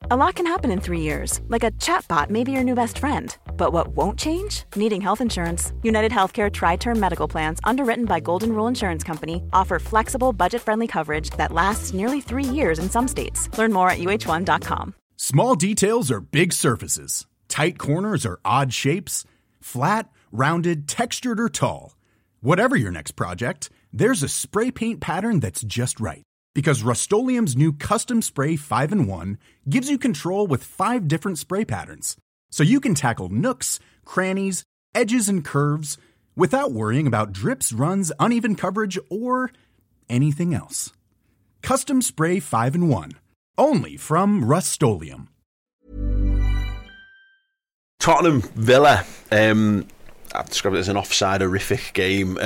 A lot can happen in 3 years, like a chatbot may be your new best friend. But what won't change? Needing health insurance. United Healthcare Tri-Term Medical Plans, underwritten by Golden Rule Insurance Company, offer flexible, budget-friendly coverage that lasts nearly 3 years in some states. Learn more at uh1.com. Small details are big surfaces. Tight corners are odd shapes. Flat, rounded, textured, or tall. Whatever your next project, there's a spray paint pattern that's just right. Because Rust-Oleum's new Custom Spray 5-in-1 gives you control with 5 different spray patterns. So you can tackle nooks, crannies, edges, and curves without worrying about drips, runs, uneven coverage, or anything else. Custom Spray 5-in-1. Only from Rust-Oleum. Tottenham Villa. I've described it as an offside horrific game.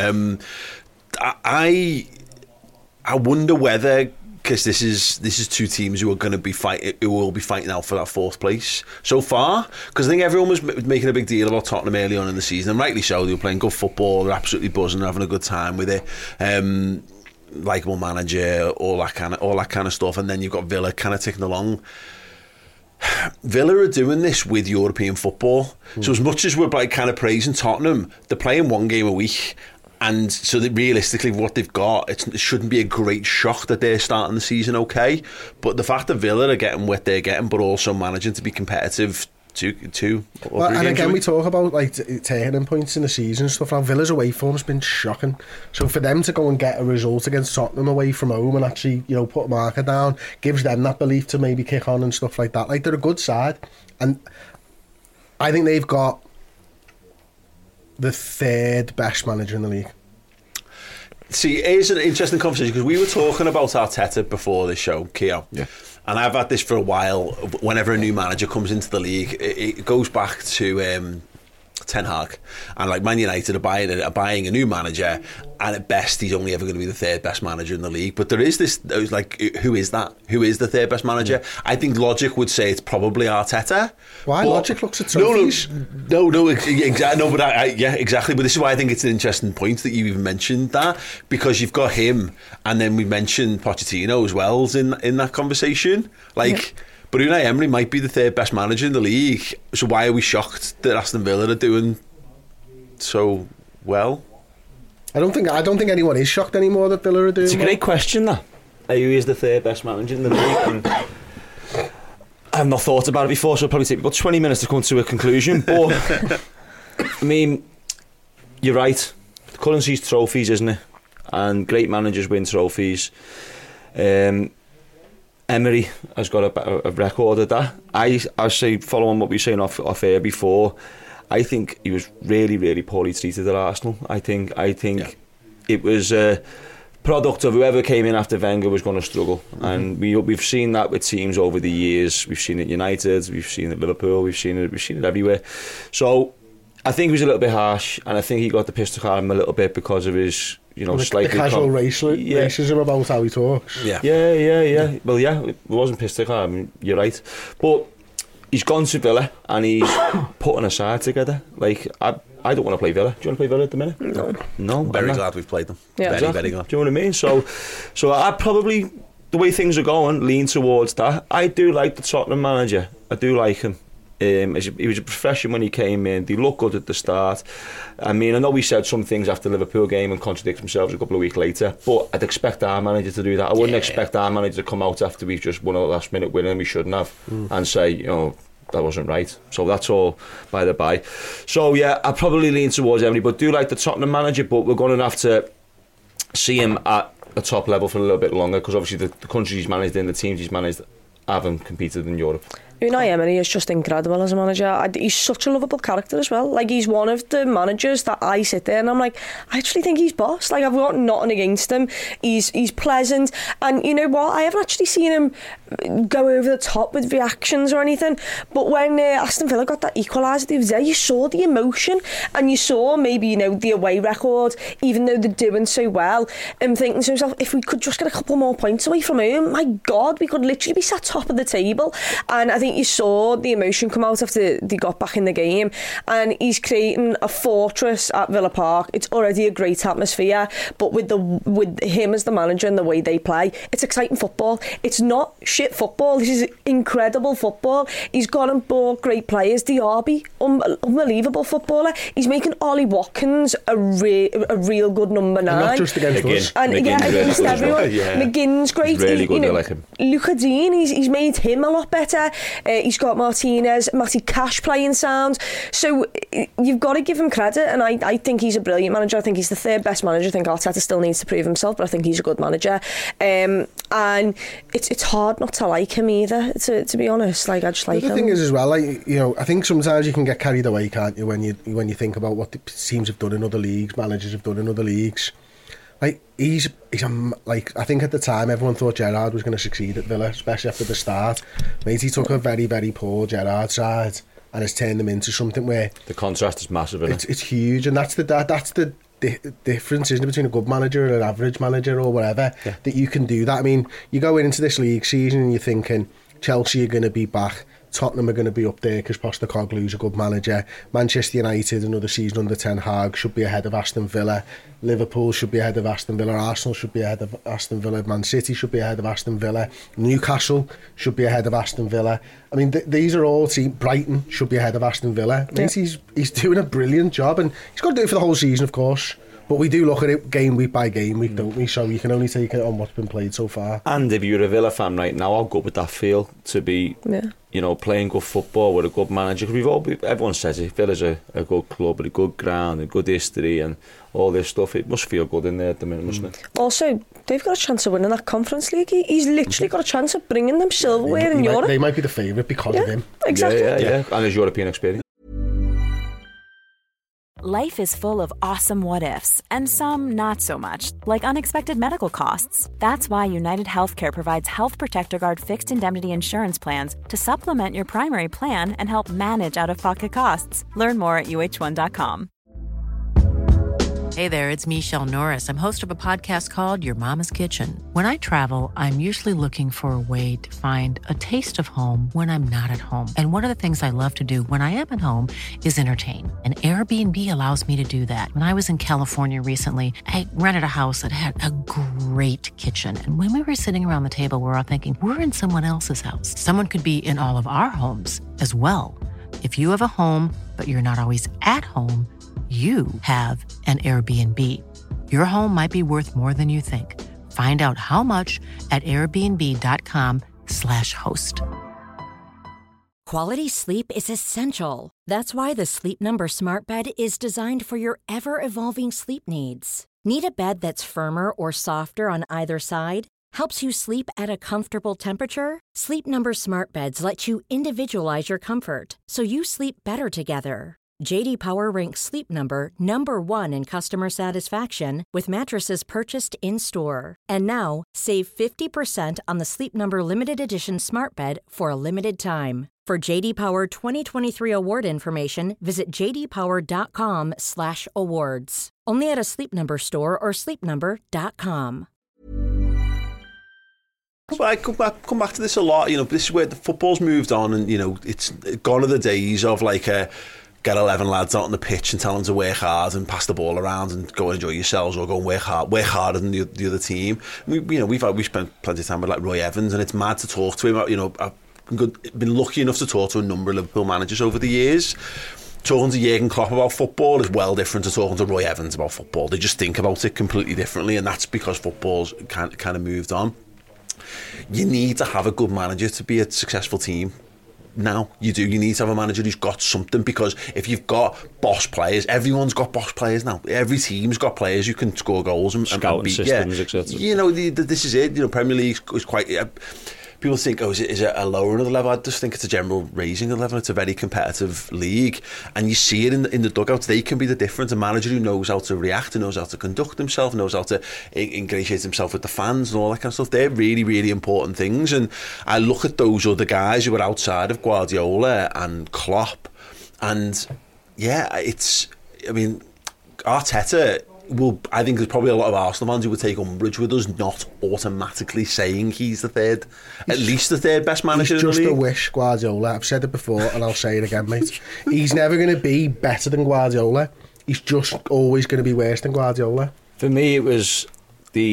I wonder whether, because this is two teams who are going to be who will be fighting out for that 4th place so far. Because I think everyone was making a big deal about Tottenham early on in the season, and rightly so. They were playing good football, they're absolutely buzzing, they're having a good time with it. Likeable manager, all that kind of stuff, and then you've got Villa kind of ticking along. Villa are doing this with European football. So as much as we're like kind of praising Tottenham, they're playing 1 game a week. And so that realistically, what they've got, it shouldn't be a great shock that they're starting the season okay. But the fact that Villa are getting what they're getting, but also managing to be competitive too. Well, and again, we talk about like turning points in the season and stuff. Now, Villa's away form's been shocking. So for them to go and get a result against Tottenham away from home and actually, put a marker down, gives them that belief to maybe kick on and stuff like that. Like, they're a good side, and I think they've got the 3rd best manager in the league. See, it is an interesting conversation because we were talking about Arteta before this show, Keogh. Yeah. And I've had this for a while. Whenever a new manager comes into the league, it goes back to Ten Hag, and like Man United are buying a new manager, and at best he's only ever going to be the 3rd best manager in the league. But there is this, like, who is that? Who is the 3rd best manager? I think logic would say it's probably Arteta. Why? But logic looks at trophies. No, exactly. No, but yeah, exactly. But this is why I think it's an interesting point that you even mentioned that, because you've got him, and then we mentioned Pochettino as well in that conversation. Like. Yeah. But Unai Emery might be the 3rd best manager in the league. So why are we shocked that Aston Villa are doing so well? I don't think anyone is shocked anymore that Villa are doing. It's a great question, that. Who is the 3rd best manager in the league? And I've not thought about it before, so it'll probably take about 20 minutes to come to a conclusion. But I mean, you're right. The currency's trophies, isn't it? And great managers win trophies. Emery has got a record of that. I say, following what we were saying off air before, I think he was really, really poorly treated at Arsenal. I think it was a product of whoever came in after Wenger was going to struggle. And we've seen that with teams over the years. We've seen it at United, we've seen it at Liverpool, we've seen it everywhere. So I think he was a little bit harsh, and I think he got the piss took out of him a little bit because of his, slightly... The casual racism about how he talks. Yeah. Well, yeah, it wasn't piss took out of him, you're right. But he's gone to Villa, and he's putting a side together. Like, I don't want to play Villa. Do you want to play Villa at the minute? No. I'm very glad we've played them. Yeah, very, very glad. Do you know what I mean? So I probably, the way things are going, lean towards that. I do like the Tottenham manager. I do like him. He was a professional when he came in. They looked good at the start. I mean, I know we said some things after the Liverpool game and contradict themselves a couple of weeks later, but I'd expect our manager to do that. I wouldn't expect our manager to come out after we've just won a last minute win and we shouldn't have, and say, that wasn't right. So that's all by the by. So yeah, I probably lean towards Emery, but do like the Tottenham manager, but we're going to have to see him at a top level for a little bit longer, because obviously the countries he's managed in, the teams he's managed, haven't competed in Europe. Unai Emery is just incredible as a manager. He's such a lovable character as well. Like, he's one of the managers that I sit there and I'm like, I actually think he's boss. Like, I've got nothing against him. He's pleasant, and you know what? I haven't actually seen him go over the top with reactions or anything. But when Aston Villa got that equaliser the other day, you saw the emotion, and you saw maybe the away record, even though they're doing so well, and thinking to himself, if we could just get a couple more points away from home, my God, we could literally be sat top of the table. And I think you saw the emotion come out after they got back in the game, and he's creating a fortress at Villa Park. It's already a great atmosphere, but with him as the manager and the way they play, it's exciting football. It's not shit football. This is incredible football. He's gone and bought great players. Diaby, unbelievable footballer. He's making Ollie Watkins a real good number 9. And not just against us. And against everyone. McGinn's great. He's really good, I like him. Luca Dean, he's made him a lot better. He's got Martinez, Matty Cash playing sound. So you've got to give him credit, and I think he's a brilliant manager. I think he's the third best manager. I think Arteta still needs to prove himself, but I think he's a good manager. And it's hard not to like him either, to be honest. Like, I just like him. The thing is as well, like, you know, I think sometimes you can get carried away, can't you, when you think about what the teams have done in other leagues, managers have done in other leagues. Like, he's like, I think at the time everyone thought Gerrard was going to succeed at Villa, especially after the start. Mate, he took a very, very poor Gerrard side and has turned them into something where the contrast is massive, isn't it? It's huge, and that's the difference, isn't it, between a good manager and an average manager or whatever, that you can do that. I mean, you go into this league season and you're thinking Chelsea are going to be back, Tottenham are going to be up there because Postecoglou's a good manager, Manchester United another season under Ten Hag should be ahead of Aston Villa, Liverpool should be ahead of Aston Villa, Arsenal should be ahead of Aston Villa, Man City should be ahead of Aston Villa, Newcastle should be ahead of Aston Villa. I mean, these are all teams. Brighton should be ahead of Aston Villa. I mean, he's doing a brilliant job, and he's got to do it for the whole season, of course. But we do look at it game week by game week, don't we? So you can only take it on what's been played so far. And if you're a Villa fan right now, how good would that feel to be, you know, playing good football with a good manager? Because everyone says it, Villa's a good club with a good ground, a good history and all this stuff. It must feel good in there at the minute, mustn't it? Also, they've got a chance of winning that Conference League. He's literally got a chance of bringing them silverware in Europe. They might be the favourite because of him. Exactly. Yeah. And his European experience. Life is full of awesome what-ifs, and some not so much, like unexpected medical costs. That's why United Healthcare provides Health Protector Guard fixed indemnity insurance plans to supplement your primary plan and help manage out-of-pocket costs. Learn more at uh1.com. Hey there, it's Michelle Norris. I'm host of a podcast called Your Mama's Kitchen. When I travel, I'm usually looking for a way to find a taste of home when I'm not at home. And one of the things I love to do when I am at home is entertain. And Airbnb allows me to do that. When I was in California recently, I rented a house that had a great kitchen. And when we were sitting around the table, we were all thinking, we're in someone else's house. Someone could be in all of our homes as well. If you have a home, but you're not always at home, you have an Airbnb. Your home might be worth more than you think. Find out how much at airbnb.com/host. Quality sleep is essential. That's why the Sleep Number Smart Bed is designed for your ever-evolving sleep needs. Need a bed that's firmer or softer on either side? Helps you sleep at a comfortable temperature? Sleep Number Smart Beds let you individualize your comfort, so you sleep better together. J.D. Power ranks Sleep Number number 1 in customer satisfaction with mattresses purchased in-store. And now, save 50% on the Sleep Number Limited Edition Smart Bed for a limited time. For J.D. Power 2023 award information, visit jdpower.com/awards. Only at a Sleep Number store or sleepnumber.com. I come back to this a lot. You know, this is where the football's moved on, and you know, it's gone are the days of like get 11 lads out on the pitch and tell them to work hard and pass the ball around and go and enjoy yourselves, or go and work harder than the other team. We've spent plenty of time with like Roy Evans, and it's mad to talk to him. You know, I've been lucky enough to talk to a number of Liverpool managers over the years. Talking to Jurgen Klopp about football is well different to talking to Roy Evans about football. They just think about it completely differently, and that's because football's kind of moved on. You need to have a good manager to be a successful team. Now you need to have a manager who's got something, because if you've got boss players, everyone's got boss players now. Every team's got players who can score goals and beat. Systems, etc. You know, this is it. You know, Premier League is quite. People think, is it a lowering of the level? I just think it's a general raising of the level. It's a very competitive league, and you see it in the dugouts. They can be the difference. A manager who knows how to react, who knows how to conduct himself, knows how to ingratiate himself with the fans and all that kind of stuff. They're really, really important things. And I look at those other guys who are outside of Guardiola and Klopp, and Arteta I think there's probably a lot of Arsenal fans who would take umbrage with us not automatically saying he's at least the third best manager in the league. He's just a wish, Guardiola. I've said it before and I'll say it again, mate. He's never going to be better than Guardiola. He's just always going to be worse than Guardiola. For me, it was the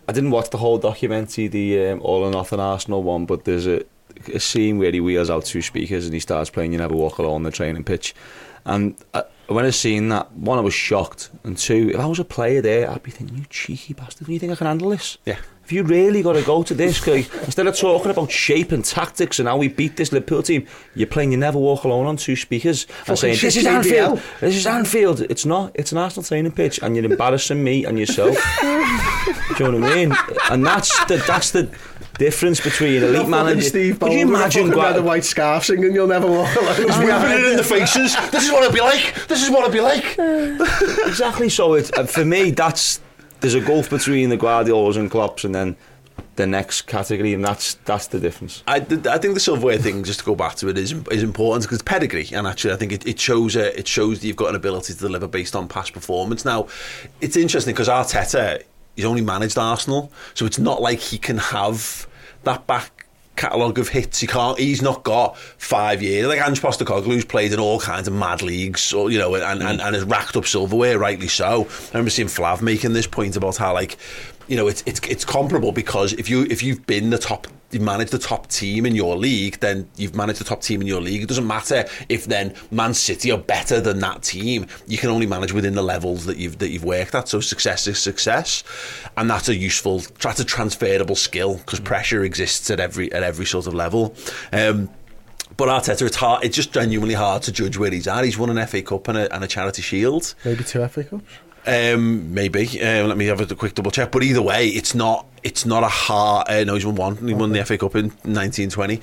I didn't watch the whole documentary, the All or Nothing Arsenal one, but there's a scene where he wheels out 2 speakers and he starts playing You Never Walk Alone on the training pitch. And when I seen that, one, I was shocked, and two, if I was a player there, I'd be thinking, you cheeky bastard, do you think I can handle this? Yeah. If you really got to go to this, instead of talking about shape and tactics and how we beat this Liverpool team, you're playing You Never Walk Alone on 2 speakers and saying, this is Anfield. This is Anfield. It's not. It's an Arsenal training pitch, and you're embarrassing me and yourself. Do you know what I mean? And that's the difference between elite managers. Could you imagine the white scarf singing You'll Never Walk Alone? He's whipping it in the faces. This is what it'd be like. This is what it'd be like. Exactly. So for me, there's a gulf between the Guardiolas and Klopps, and then the next category, and that's the difference. I think the silverware thing, just to go back to it, is important because it's pedigree, and actually I think it shows that you've got an ability to deliver based on past performance. Now, it's interesting because Arteta, he's only managed Arsenal, so it's not like he can have that back catalogue of hits. He's not got 5 years like Ange Postecoglou's played in all kinds of mad leagues, or, you know, and has racked up silverware, rightly so. I remember seeing Flav making this point about how, like, you know, it's comparable because if you've been you've managed the top team in your league, then you've managed the top team in your league. It doesn't matter if then Man City are better than that team. You can only manage within the levels that you've worked at. So success is success, and that's a transferable skill because pressure exists at every sort of level. But Arteta, it's just genuinely hard to judge where he's at. He's won an FA Cup and a Charity Shield. Maybe 2 FA Cups. Maybe. Let me have a quick double check. But either way, it's not a hard. No, he's won one. He won the FA Cup in 1920.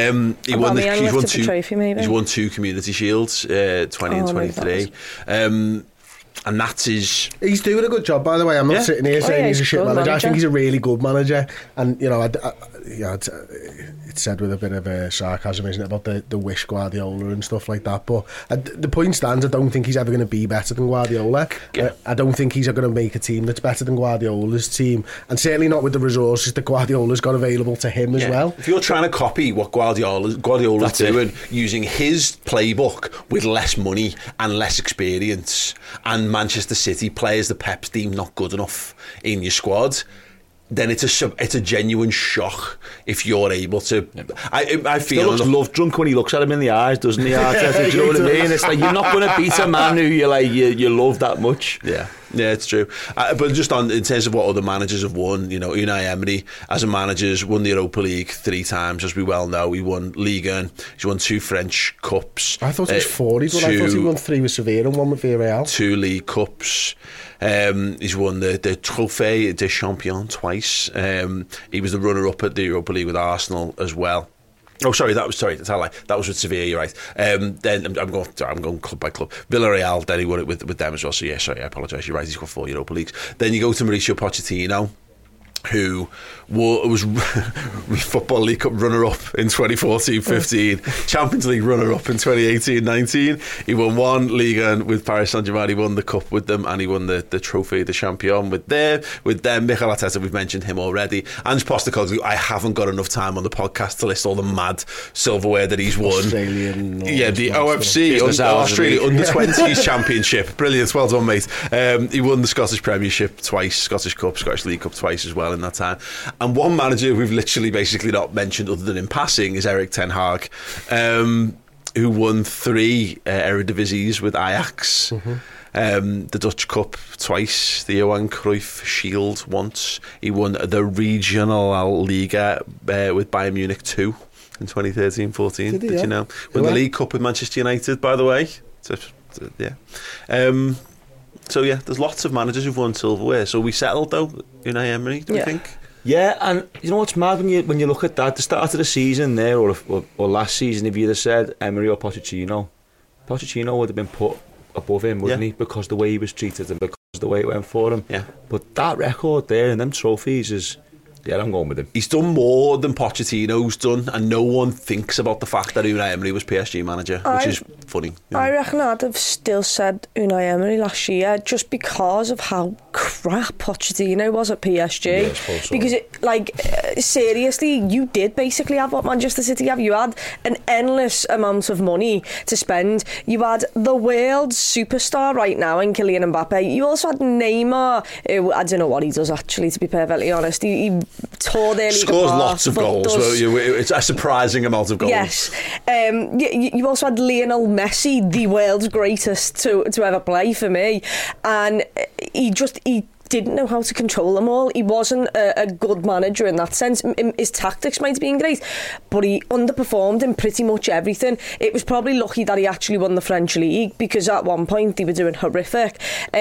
He's won 2 Community Shields, 20 and 23. And that's his. He's doing a good job, by the way. I'm not sitting here saying he's a shit manager. I think he's a really good manager, and you know, it's said with a bit of sarcasm, isn't it, about the wish Guardiola and stuff like that. But the point stands. I don't think he's ever going to be better than Guardiola. Yeah. I don't think he's going to make a team that's better than Guardiola's team, and certainly not with the resources that Guardiola's got available to him as well. If you're trying to copy what Guardiola's doing, using his playbook with less money and less experience, and Manchester City players the Pep's deemed not good enough in your squad, then it's a genuine shock if you're able to. I feel looks love drunk when he looks at him in the eyes, doesn't he? Arteta, do you know what I mean? It's like you're not going to beat a man who you love that much. Yeah, it's true. But just in terms of what other managers have won, you know, Unai Emery as a manager has won the Europa League 3 times, as we well know. He won Ligue 1. He's won 2 French Cups. I thought it was 4. I thought he won 3 with Sevilla and 1 with Villarreal. 2 League Cups. He's won the Trophée des Champions twice. He was the runner-up at the Europa League with Arsenal as well. Oh, sorry, that's a lie. That was with Sevilla, you're right. Then I'm going club by club. Villarreal, then he won it with them as well. So yeah, sorry, I apologise. You're right. He's got 4 Europa Leagues. Then you go to Mauricio Pochettino, who was Football League Cup runner-up in 2014-15, Champions League runner-up in 2018-19. He won 1 Ligue 1 with Paris Saint-Germain. He won the Cup with them, and he won the Trophée des Champions with them. Mikel Arteta, we've mentioned him already. Ange Postecoglou, I haven't got enough time on the podcast to list all the mad silverware that he's won. Australian, the OFC, Australia Under-20s Championship. Brilliant, well done, mate. He won the Scottish Premiership twice, Scottish Cup, Scottish League Cup twice as well in that time. And one manager we've literally basically not mentioned other than in passing is Erik ten Hag, who won 3 Eredivisie with Ajax, the Dutch Cup twice, the Johan Cruyff Shield once. He won the Regional Liga with Bayern Munich 2 in 2013-14. Did you know? Won the League Cup with Manchester United, by the way. So yeah, there's lots of managers who've won silverware. So we settled though, Unai Emery, do you think? Yeah, and you know what's mad when you look at that, the start of the season there, or last season, if you'd have said Emery or Pochettino would have been put above him, wouldn't he? Because the way he was treated and because the way it went for him. Yeah. But that record there and them trophies is. Yeah, I'm going with him. He's done more than Pochettino's done, and no one thinks about the fact that Unai Emery was PSG manager, which is funny. I reckon I'd have still said Unai Emery last year, just because of how crap Pochettino was at PSG. Yeah, I suppose so. Because seriously, you did basically have what Manchester City have. You had an endless amount of money to spend. You had the world's superstar right now in Kylian Mbappe. You also had Neymar, who, I don't know what he does actually, to be perfectly honest. He tore their league scores apart, lots of goals. It's a surprising amount of goals. Yes. You also had Lionel Messi, the world's greatest to ever play for me, and he didn't know how to control them all. He wasn't a good manager in that sense. His tactics might have been great, but he underperformed in pretty much everything. It was probably lucky that he actually won the French league, because at one point they were doing horrific.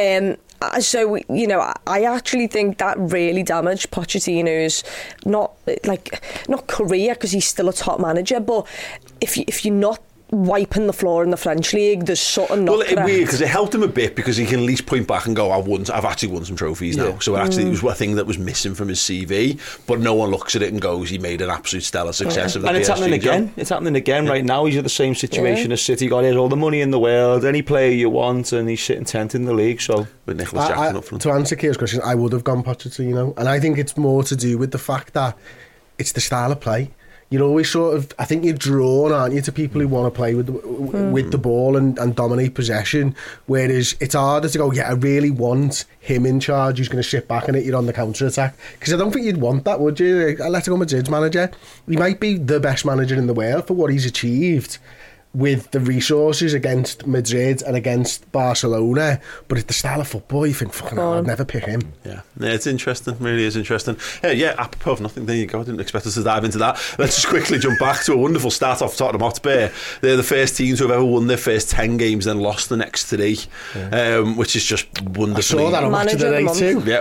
So, you know, I actually think that really damaged Pochettino's not career, because he's still a top manager, but if you're not wiping the floor in the French league, there's something not correct. Well, because it helped him a bit, because he can at least point back and go, I've actually won some trophies now. So actually it was a thing that was missing from his CV, but no one looks at it and goes, he made an absolute stellar success of the PSG. And it's happening again. It's happening again right now. He's in the same situation as City. Got all the money in the world, any player you want, and he's sitting 10th in the league. So with Nicholas Jackson up front. To answer Keir's question, I would have gone Pochettino, and I think it's more to do with the fact that it's the style of play. You're always sort of, I think you're drawn, aren't you, to people who want to play with the ball and dominate possession, whereas it's harder to go, I really want him in charge who's going to sit back and hit you on the counter-attack, because I don't think you'd want that, would you? Atletico Madrid's manager, he might be the best manager in the world for what he's achieved with the resources against Madrid and against Barcelona, but it's the style of football, you think, fucking hell, I'd never pick him. Yeah, it's interesting, really is interesting. Apropos of nothing, there you go, I didn't expect us to dive into that. Let's just quickly jump back to a wonderful start off Tottenham Hotspur. They're the first team to have ever won their first 10 games, then lost the next 3, which is just wonderfully... I saw that on Match of the Day too. Yeah,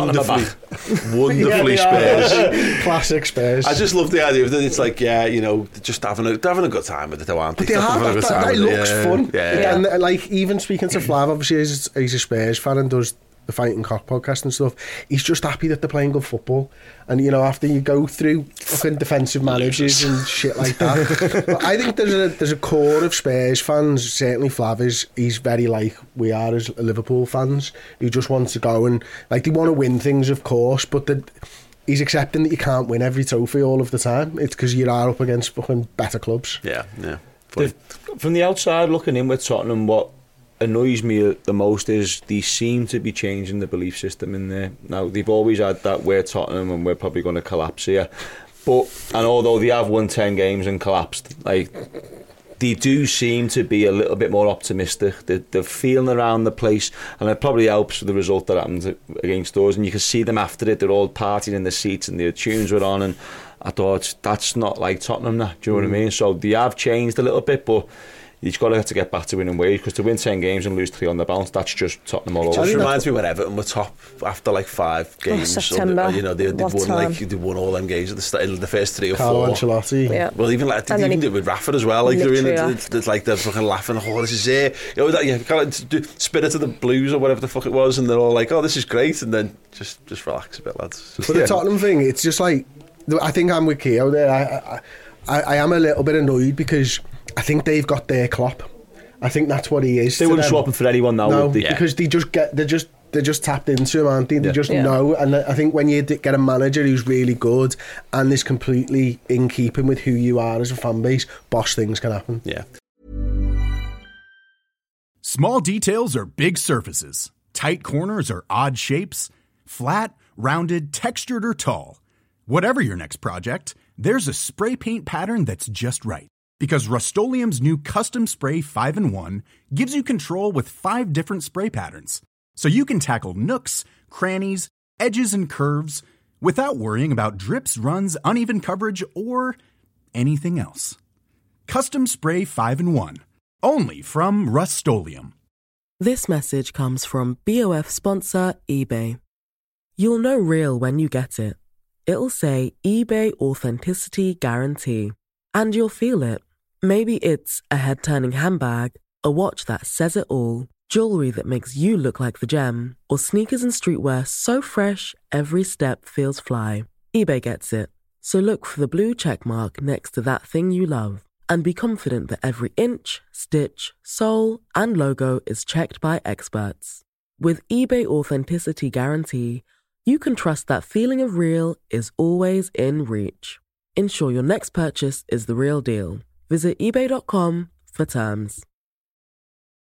wonderfully Spurs. Classic Spurs. I just love the idea of that. It's like, just having a good time with it, aren't they? It looks fun. Yeah. And like, even speaking to Flav, obviously he's a Spurs fan and does the Fighting Cock podcast and stuff. He's just happy that they're playing good football. And you know, after you go through fucking defensive managers and shit like that, but I think there's a core of Spurs fans. Certainly Flav he's very like we are as Liverpool fans, who just want to go and like, they want to win things, of course, but he's accepting that you can't win every trophy all of the time. It's because you are up against fucking better clubs. Yeah. From the outside looking in with Tottenham, what annoys me the most is they seem to be changing the belief system in there. Now, they've always had that, we're Tottenham and we're probably going to collapse here. And although they have won 10 games and collapsed, like, they do seem to be a little bit more optimistic. They're feeling around the place, and it probably helps with the result that happened against us. And you can see them after it, they're all partying in the seats and the tunes were on, and I thought, that's not like Tottenham now, do you know what I mean? So they have changed a little bit, but you've got to get back to winning ways, because to win 10 games and lose 3 on the bounce, that's just Tottenham all over. It just reminds me when Everton were top after like 5 games. September. They won all them games at the first 3 or 4. Carlo Ancelotti. Yeah. Well, even like they even did it with Rafa as well. Like they're fucking laughing. Oh, this is it. You know that kind of Spirit of the Blues or whatever the fuck it was, and they're all like, oh, this is great, and then just relax a bit, lads. But the Tottenham thing, it's just like, I think I'm with Keogh there. I am a little bit annoyed, because I think they've got their Klopp. I think that's what he is. They wouldn't swap him for anyone now, would they? Because they're just tapped into him, aren't they? They just know. And I think when you get a manager who's really good and is completely in keeping with who you are as a fan base, boss things can happen. Yeah. Small details are big surfaces. Tight corners are odd shapes. Flat, rounded, textured, or tall. Whatever your next project, there's a spray paint pattern that's just right. Because Rust-Oleum's new Custom Spray 5-in-1 gives you control with 5 different spray patterns. So you can tackle nooks, crannies, edges, and curves without worrying about drips, runs, uneven coverage, or anything else. Custom Spray 5-in-1. Only from Rust-Oleum. This message comes from BOF sponsor eBay. You'll know real when you get it. It'll say eBay Authenticity Guarantee. And you'll feel it. Maybe it's a head-turning handbag, a watch that says it all, jewelry that makes you look like the gem, or sneakers and streetwear so fresh every step feels fly. eBay gets it. So look for the blue check mark next to that thing you love. And be confident that every inch, stitch, sole, and logo is checked by experts. With eBay Authenticity Guarantee, you can trust that feeling of real is always in reach. Ensure your next purchase is the real deal. Visit ebay.com for terms.